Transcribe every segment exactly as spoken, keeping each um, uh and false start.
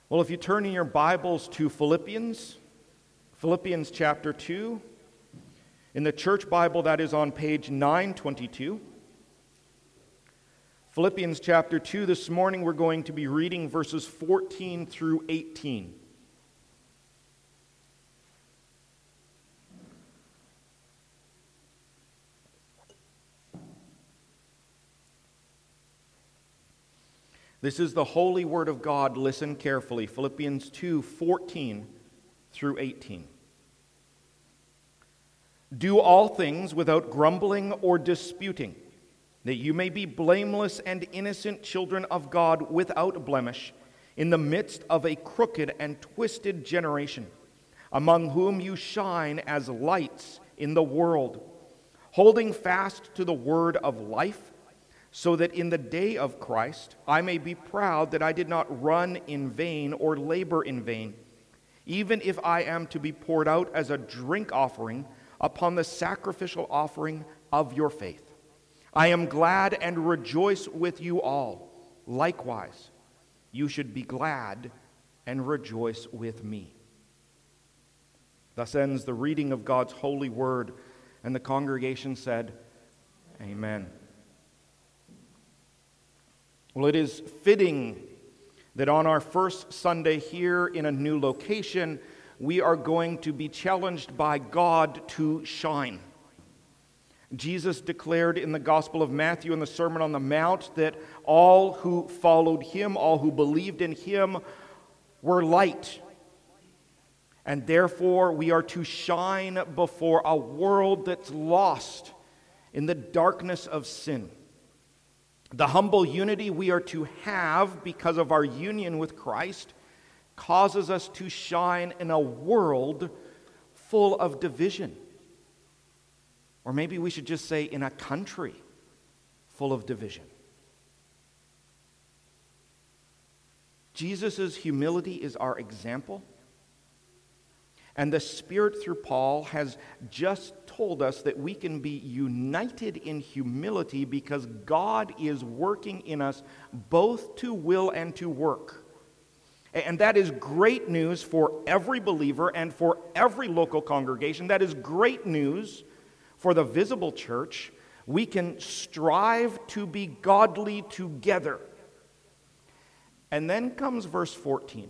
Well, if you turn in your Bibles to Philippians, Philippians chapter two, in the church Bible that is on page nine twenty-two. Philippians chapter two, this morning we're going to be reading verses fourteen through eighteen. This is the holy word of God. Listen carefully. Philippians two, fourteen through eighteen. Do all things without grumbling or disputing, that you may be blameless and innocent children of God without blemish, in the midst of a crooked and twisted generation, among whom you shine as lights in the world, holding fast to the word of life, so that in the day of Christ I may be proud that I did not run in vain or labor in vain, even if I am to be poured out as a drink offering upon the sacrificial offering of your faith. I am glad and rejoice with you all. Likewise, you should be glad and rejoice with me. Thus ends the reading of God's holy word, and the congregation said, Amen. Well, it is fitting that on our first Sunday here in a new location, we are going to be challenged by God to shine. Jesus declared in the Gospel of Matthew in the Sermon on the Mount that all who followed him, all who believed in him, were light. And therefore, we are to shine before a world that's lost in the darkness of sin. The humble unity we are to have because of our union with Christ causes us to shine in a world full of division. Or maybe we should just say in a country full of division. Jesus' humility is our example. And the Spirit through Paul has just told us that we can be united in humility because God is working in us both to will and to work. And that is great news for every believer and for every local congregation. That is great news for the visible church. We can strive to be godly together. And then comes verse fourteen.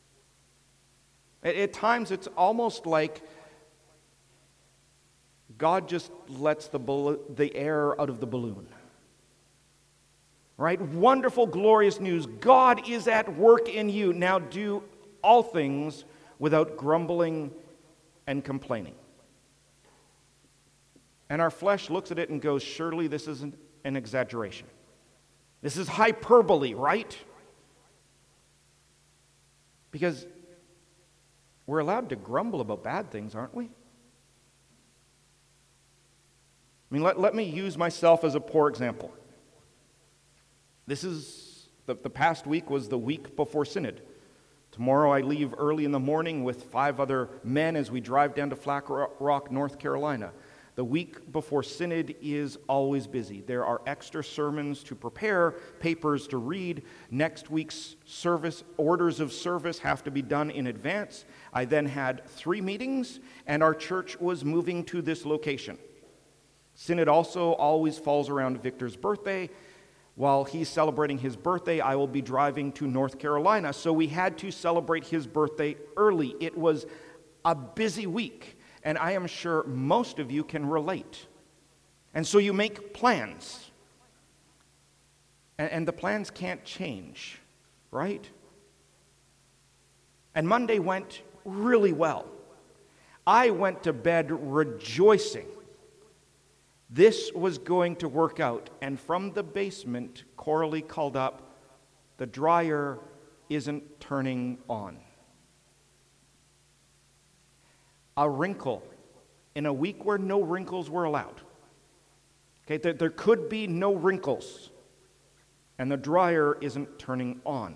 At times it's almost like God just lets the, bal- the air out of the balloon. Right? Wonderful, glorious news. God is at work in you. Now do all things without grumbling and complaining. And our flesh looks at it and goes, surely this isn't an exaggeration. This is hyperbole, right? Because we're allowed to grumble about bad things, aren't we? I mean, let, let me use myself as a poor example. This is, the, the past week was the week before Synod. Tomorrow I leave early in the morning with five other men as we drive down to Flat Rock, North Carolina. The week before Synod is always busy. There are extra sermons to prepare, papers to read. Next week's service, orders of service have to be done in advance. I then had three meetings, and our church was moving to this location. Synod also always falls around Victor's birthday. While he's celebrating his birthday, I will be driving to North Carolina. So we had to celebrate his birthday early. It was a busy week. And I am sure most of you can relate. And so you make plans. And, and the plans can't change, right? And Monday went really well. I went to bed rejoicing. This was going to work out. And from the basement, Coralie called up, the dryer isn't turning on. A wrinkle in a week where no wrinkles were allowed. Okay, there, there could be no wrinkles, and the dryer isn't turning on.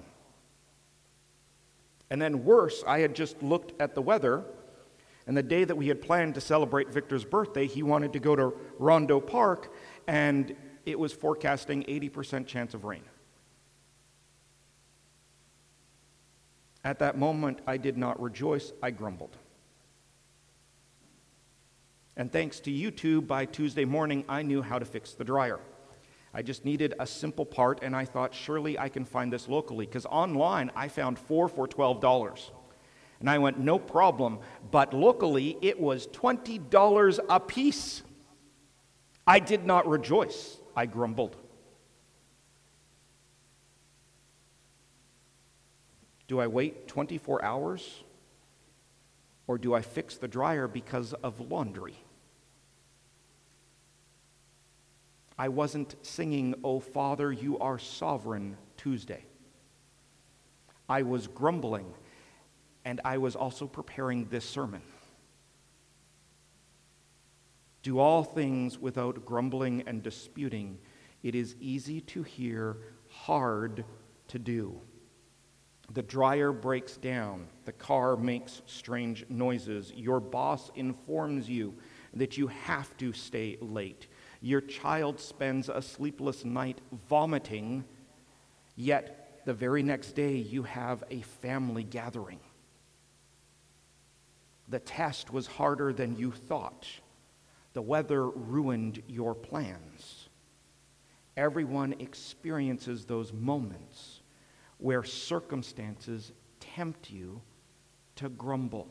And then worse, I had just looked at the weather, and the day that we had planned to celebrate Victor's birthday, he wanted to go to Rondo Park, and it was forecasting eighty percent chance of rain. At that moment, I did not rejoice, I grumbled. And thanks to YouTube, by Tuesday morning, I knew how to fix the dryer. I just needed a simple part, and I thought, surely I can find this locally, because online I found four for twelve dollars. And I went, no problem, but locally it was twenty dollars a piece. I did not rejoice, I grumbled. Do I wait twenty-four hours? Or do I fix the dryer because of laundry? I wasn't singing, "O Father, you are sovereign," Tuesday. I was grumbling, and I was also preparing this sermon. Do all things without grumbling and disputing. It is easy to hear, hard to do. The dryer breaks down. The car makes strange noises. Your boss informs you that you have to stay late. Your child spends a sleepless night vomiting, yet the very next day you have a family gathering. The test was harder than you thought. The weather ruined your plans. Everyone experiences those moments where circumstances tempt you to grumble.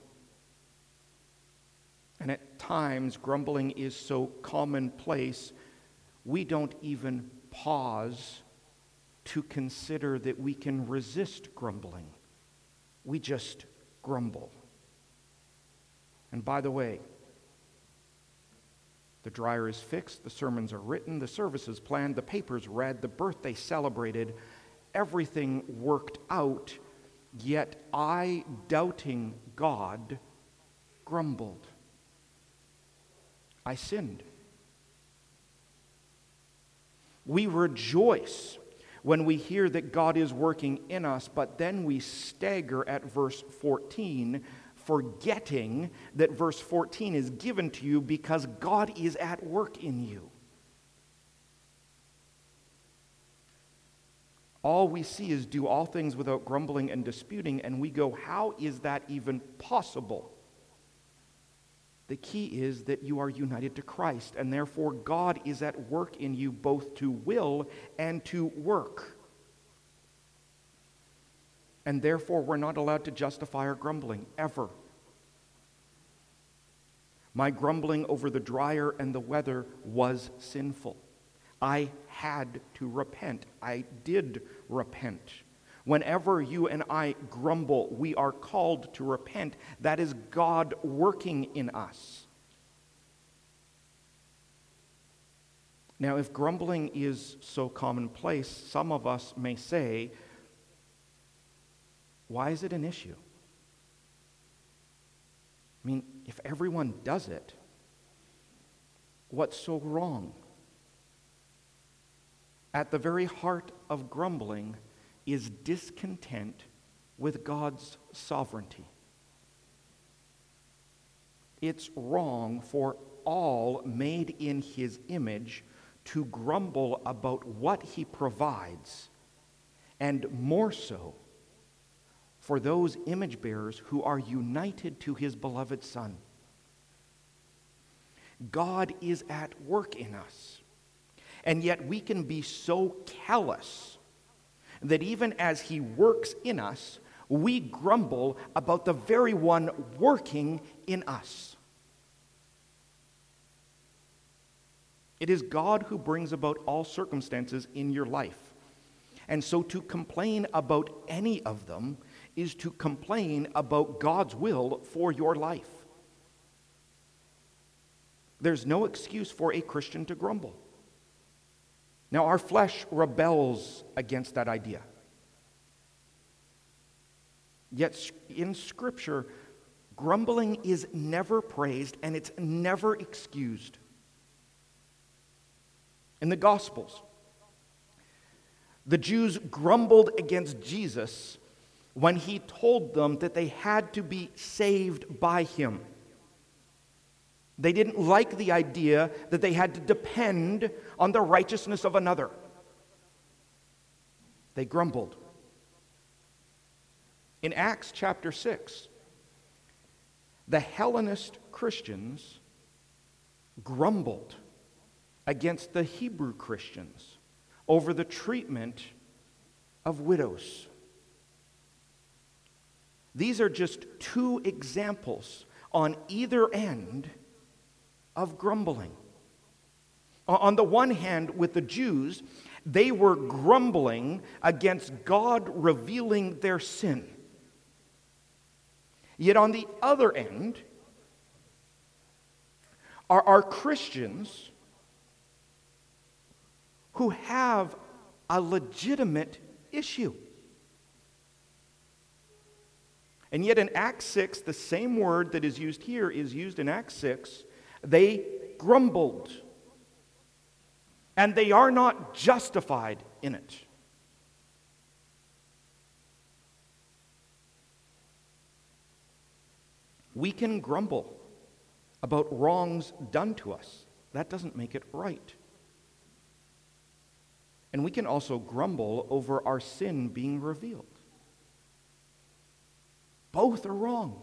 And at times, grumbling is so commonplace, we don't even pause to consider that we can resist grumbling. We just grumble. And by the way, the dryer is fixed, the sermons are written, the service is planned, the papers read, the birthday celebrated, everything worked out, yet I, doubting God, grumbled. I sinned. We rejoice when we hear that God is working in us, but then we stagger at verse fourteen, forgetting that verse fourteen is given to you because God is at work in you. All we see is do all things without grumbling and disputing, and we go, how is that even possible? The key is that you are united to Christ, and therefore God is at work in you both to will and to work. And therefore we're not allowed to justify our grumbling, ever. My grumbling over the dryer and the weather was sinful. I had to repent. I did repent. Whenever you and I grumble, we are called to repent. That is God working in us. Now, if grumbling is so commonplace, some of us may say, why is it an issue? I mean, if everyone does it, what's so wrong? At the very heart of grumbling is discontent with God's sovereignty. It's wrong for all made in His image to grumble about what He provides, and more so for those image bearers who are united to His beloved Son. God is at work in us. And yet we can be so callous that even as He works in us, we grumble about the very one working in us. It is God who brings about all circumstances in your life. And so to complain about any of them is to complain about God's will for your life. There's no excuse for a Christian to grumble. Now, our flesh rebels against that idea. Yet in Scripture, grumbling is never praised and it's never excused. In the Gospels, the Jews grumbled against Jesus when He told them that they had to be saved by Him. They didn't like the idea that they had to depend on the righteousness of another. They grumbled. In Acts chapter six, the Hellenist Christians grumbled against the Hebrew Christians over the treatment of widows. These are just two examples on either end of grumbling. On the one hand, with the Jews, they were grumbling against God revealing their sin. Yet on the other end are, are Christians who have a legitimate issue. And yet in Acts six, the same word that is used here is used in Acts six. They grumbled. And they are not justified in it. We can grumble about wrongs done to us. That doesn't make it right. And we can also grumble over our sin being revealed. Both are wrong.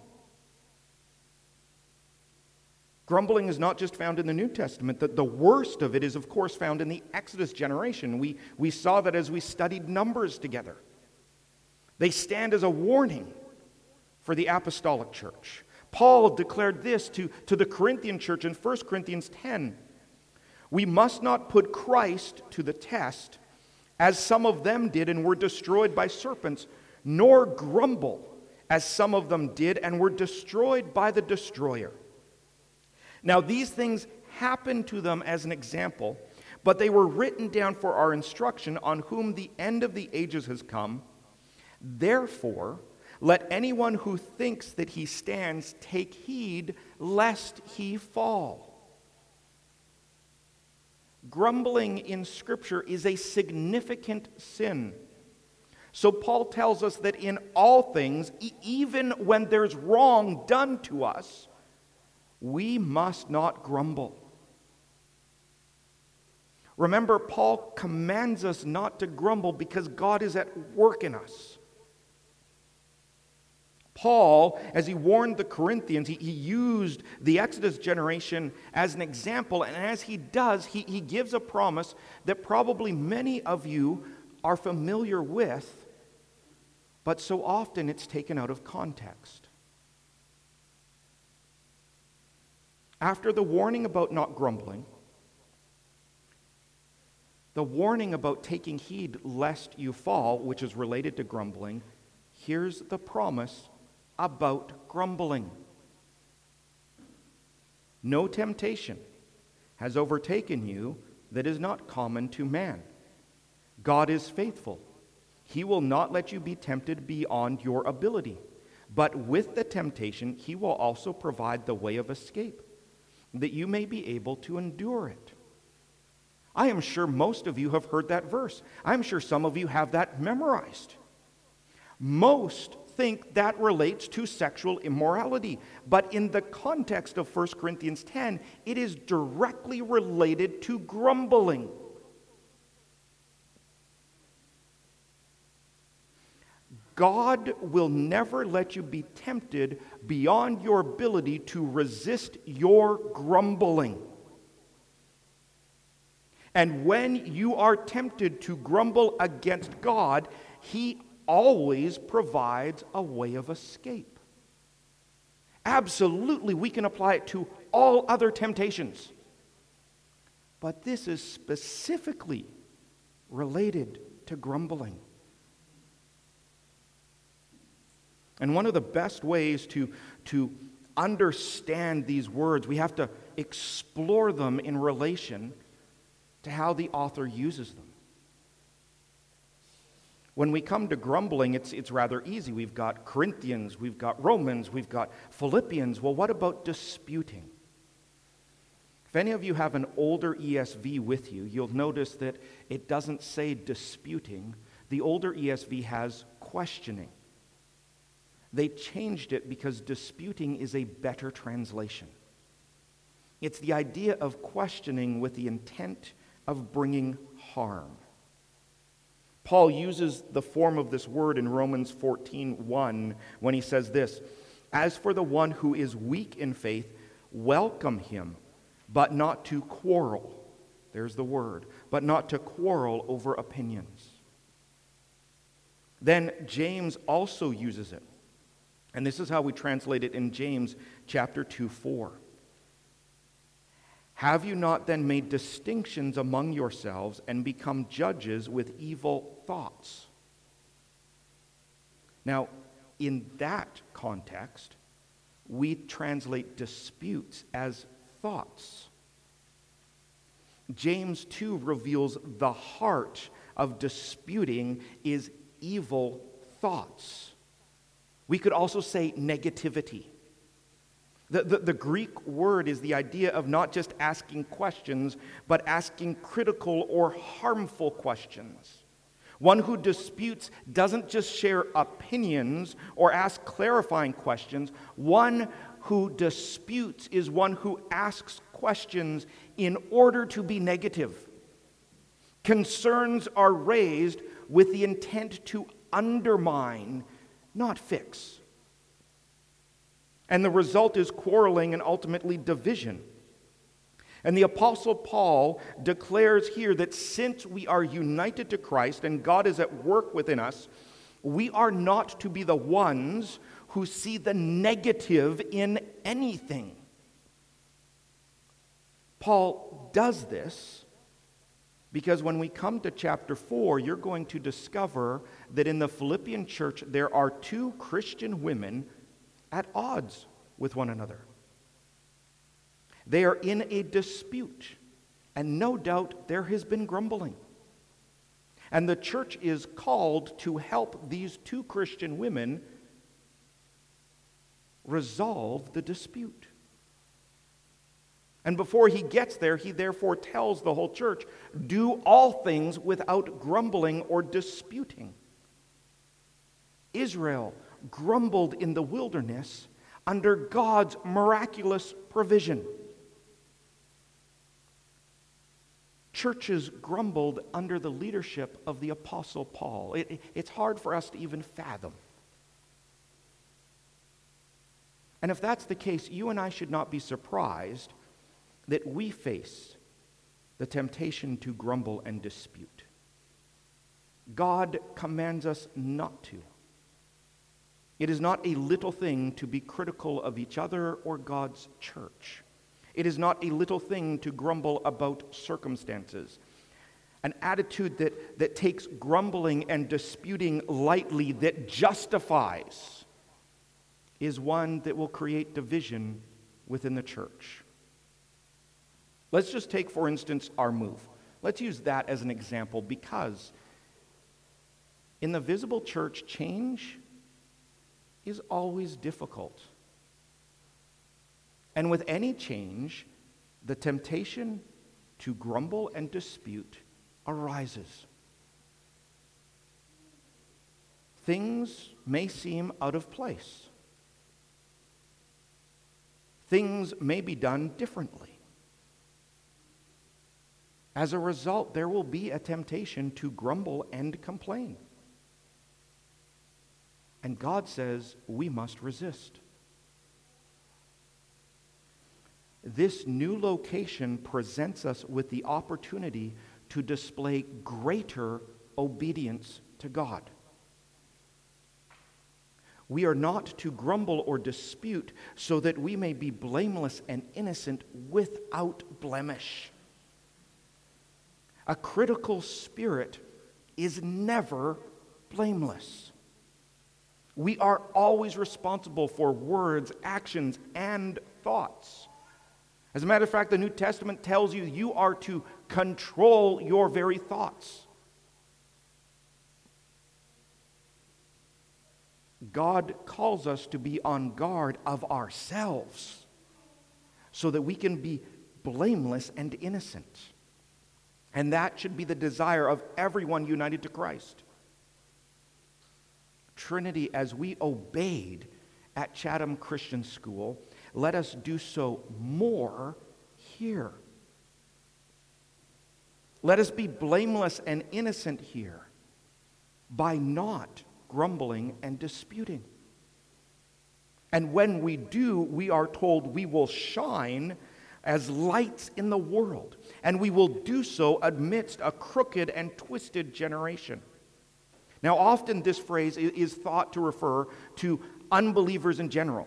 Grumbling is not just found in the New Testament. The, the worst of it is, of course, found in the Exodus generation. We, we saw that as we studied Numbers together. They stand as a warning for the apostolic church. Paul declared this to, to the Corinthian church in First Corinthians ten. We must not put Christ to the test, as some of them did and were destroyed by serpents, nor grumble, as some of them did and were destroyed by the destroyer. Now, these things happened to them as an example, but they were written down for our instruction, on whom the end of the ages has come. Therefore, let anyone who thinks that he stands take heed lest he fall. Grumbling in Scripture is a significant sin. So Paul tells us that in all things, e- even when there's wrong done to us, we must not grumble. Remember, Paul commands us not to grumble because God is at work in us. Paul, as he warned the Corinthians, he, he used the Exodus generation as an example, and as he does, he, he gives a promise that probably many of you are familiar with, but so often it's taken out of context. After the warning about not grumbling, the warning about taking heed lest you fall, which is related to grumbling, here's the promise about grumbling. No temptation has overtaken you that is not common to man. God is faithful. He will not let you be tempted beyond your ability. But with the temptation, he will also provide the way of escape, that you may be able to endure it. I am sure most of you have heard that verse. I'm sure some of you have that memorized. Most think that relates to sexual immorality, but in the context of First Corinthians ten, it is directly related to grumbling. God will never let you be tempted beyond your ability to resist your grumbling. And when you are tempted to grumble against God, he always provides a way of escape. Absolutely, we can apply it to all other temptations. But this is specifically related to grumbling. And one of the best ways to, to understand these words, we have to explore them in relation to how the author uses them. When we come to grumbling, it's, it's rather easy. We've got Corinthians, we've got Romans, we've got Philippians. Well, what about disputing? If any of you have an older E S V with you, you'll notice that it doesn't say disputing. The older E S V has questioning. They changed it because disputing is a better translation. It's the idea of questioning with the intent of bringing harm. Paul uses the form of this word in Romans fourteen one when he says this, "As for the one who is weak in faith, welcome him, but not to quarrel." There's the word, but not to quarrel over opinions. Then James also uses it. And this is how we translate it in James chapter two, four. "Have you not then made distinctions among yourselves and become judges with evil thoughts?" Now, in that context, we translate disputes as thoughts. James two reveals the heart of disputing is evil thoughts. We could also say negativity. The, the, the Greek word is the idea of not just asking questions, but asking critical or harmful questions. One who disputes doesn't just share opinions or ask clarifying questions. One who disputes is one who asks questions in order to be negative. Concerns are raised with the intent to undermine, not fix. And the result is quarreling and ultimately division. And the Apostle Paul declares here that since we are united to Christ and God is at work within us, we are not to be the ones who see the negative in anything. Paul does this because when we come to chapter four, you're going to discover that in the Philippian church there are two Christian women at odds with one another. They are in a dispute, and no doubt there has been grumbling. And the church is called to help these two Christian women resolve the dispute. And before he gets there, he therefore tells the whole church, do all things without grumbling or disputing. Israel grumbled in the wilderness under God's miraculous provision. Churches grumbled under the leadership of the Apostle Paul. It, it's hard for us to even fathom. And if that's the case, you and I should not be surprised that we face the temptation to grumble and dispute. God commands us not to. It is not a little thing to be critical of each other or God's church. It is not a little thing to grumble about circumstances. An attitude that, that takes grumbling and disputing lightly, that justifies, is one that will create division within the church. Let's just take, for instance, our move. Let's use that as an example because in the visible church, change is always difficult. And with any change, the temptation to grumble and dispute arises. Things may seem out of place. Things may be done differently. As a result, there will be a temptation to grumble and complain. And God says we must resist. This new location presents us with the opportunity to display greater obedience to God. We are not to grumble or dispute so that we may be blameless and innocent without blemish. A critical spirit is never blameless. We are always responsible for words, actions, and thoughts. As a matter of fact, the New Testament tells you you are to control your very thoughts. God calls us to be on guard of ourselves so that we can be blameless and innocent. And that should be the desire of everyone united to Christ. Trinity, as we obeyed at Chatham Christian School, let us do so more here. Let us be blameless and innocent here. by not grumbling and disputing. And when we do, we are told we will shine as lights in the world, and we will do so amidst a crooked and twisted generation. Now, often this phrase is thought to refer to unbelievers in general.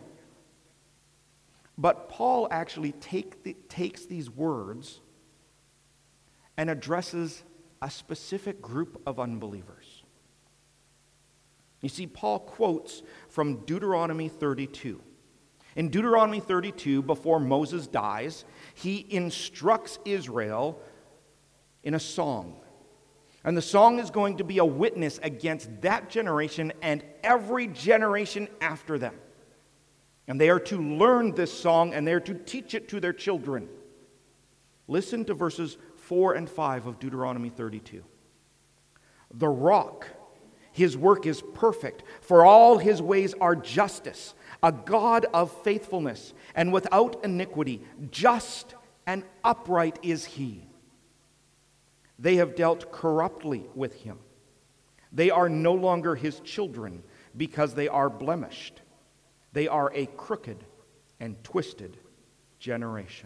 But Paul actually take the, takes these words and addresses a specific group of unbelievers. You see, Paul quotes from Deuteronomy thirty-two. In Deuteronomy thirty-two, before Moses dies, he instructs Israel in a song. And the song is going to be a witness against that generation and every generation after them. And they are to learn this song and they are to teach it to their children. Listen to verses four and five of Deuteronomy thirty-two. The rock, his work is perfect, for all his ways are justice, a God of faithfulness and without iniquity, just and upright is he. They have dealt corruptly with him. They are no longer his children because they are blemished. They are a crooked and twisted generation.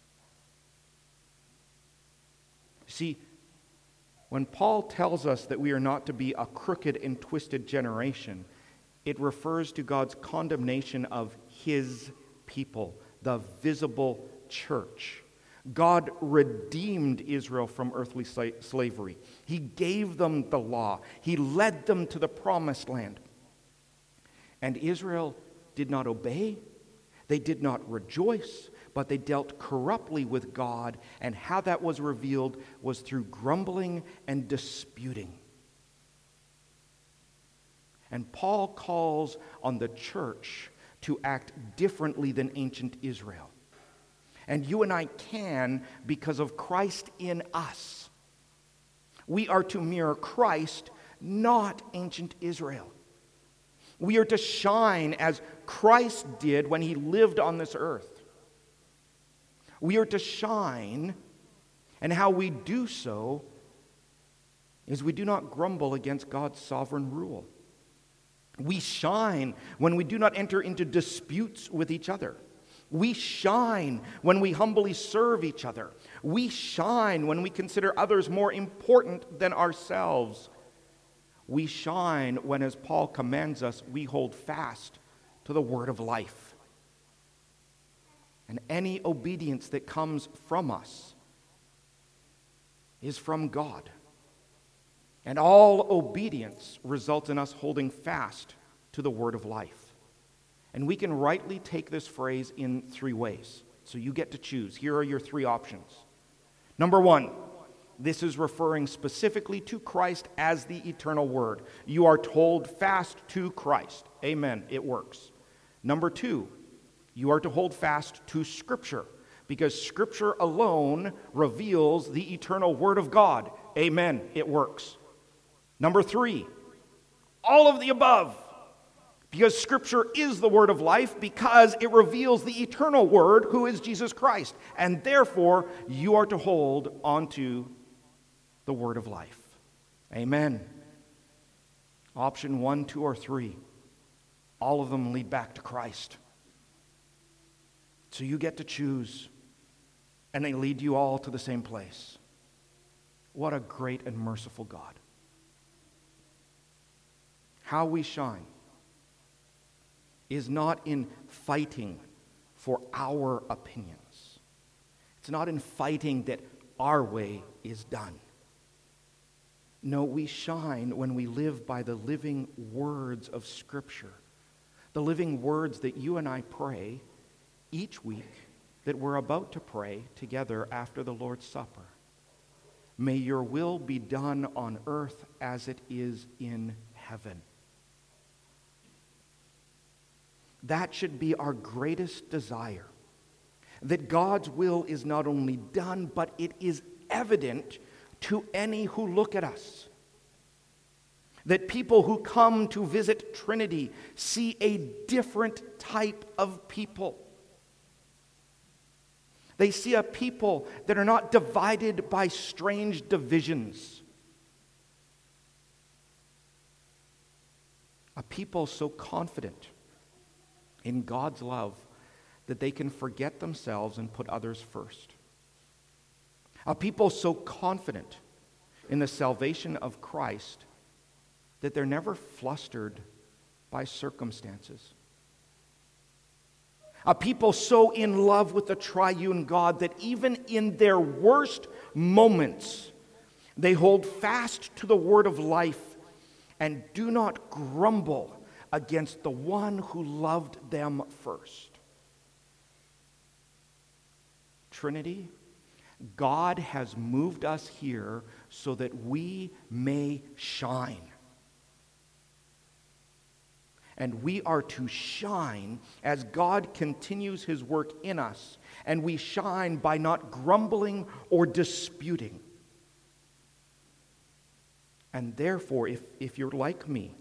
See, when Paul tells us that we are not to be a crooked and twisted generation, it refers to God's condemnation of his people, the visible church. God redeemed Israel from earthly slavery. He gave them the law. He led them to the promised land. And Israel did not obey. They did not rejoice, but they dealt corruptly with God. And how that was revealed was through grumbling and disputing. And Paul calls on the church to act differently than ancient Israel. And you and I can because of Christ in us. We are to mirror Christ, not ancient Israel. We are to shine as Christ did when he lived on this earth. We are to shine, and how we do so is we do not grumble against God's sovereign rule. We shine when we do not enter into disputes with each other. We shine when we humbly serve each other. We shine when we consider others more important than ourselves. We shine when, as Paul commands us, we hold fast to the word of life. And any obedience that comes from us is from God. And all obedience results in us holding fast to the word of life. And we can rightly take this phrase in three ways. So you get to choose. Here are your three options. Number one, this is referring specifically to Christ as the eternal word. You are told fast to Christ. Amen. It works. Number two, you are to hold fast to Scripture, because Scripture alone reveals the eternal word of God. Amen. It works. Number three, all of the above. Because Scripture is the word of life, because it reveals the eternal word, who is Jesus Christ. And therefore, you are to hold onto the word of life. Amen. Option one, two, or three. All of them lead back to Christ. So you get to choose, and they lead you all to the same place. What a great and merciful God. How we shine is not in fighting for our opinions. It's not in fighting that our way is done. No, we shine when we live by the living words of Scripture. The living words that you and I pray each week, that we're about to pray together after the Lord's Supper. May your will be done on earth as it is in heaven. That should be our greatest desire. That God's will is not only done, but it is evident to any who look at us. That people who come to visit Trinity see a different type of people. They see a people that are not divided by strange divisions. A people so confident in God's love that they can forget themselves and put others first. A people so confident in the salvation of Christ that they're never flustered by circumstances. A people so in love with the triune God that even in their worst moments, they hold fast to the word of life and do not grumble against the one who loved them first. Trinity, God has moved us here so that we may shine. And we are to shine as God continues his work in us. And we shine by not grumbling or disputing. And therefore, if, if you're like me,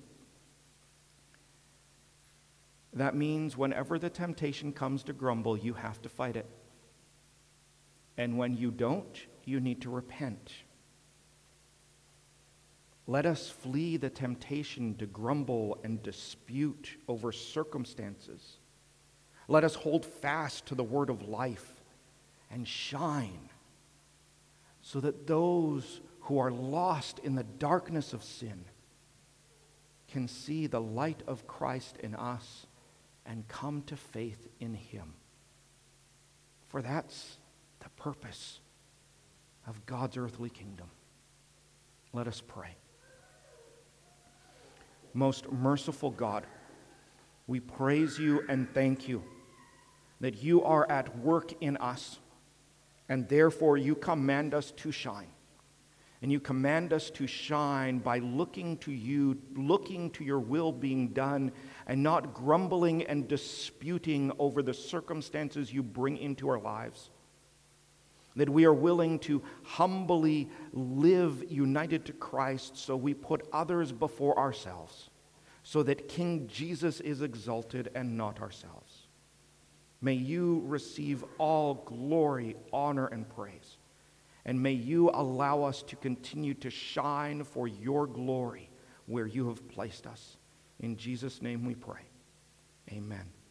that means whenever the temptation comes to grumble, you have to fight it. And when you don't, you need to repent. Let us flee the temptation to grumble and dispute over circumstances. Let us hold fast to the word of life and shine so that those who are lost in the darkness of sin can see the light of Christ in us and come to faith in him. For that's the purpose of God's earthly kingdom. Let us pray. Most merciful God, we praise you and thank you that you are at work in us, and therefore you command us to shine. And you command us to shine by looking to you, looking to your will being done, and not grumbling and disputing over the circumstances you bring into our lives. That we are willing to humbly live united to Christ, so we put others before ourselves, so that King Jesus is exalted and not ourselves. May you receive all glory, honor, and praise. And may you allow us to continue to shine for your glory where you have placed us. In Jesus' name we pray. Amen.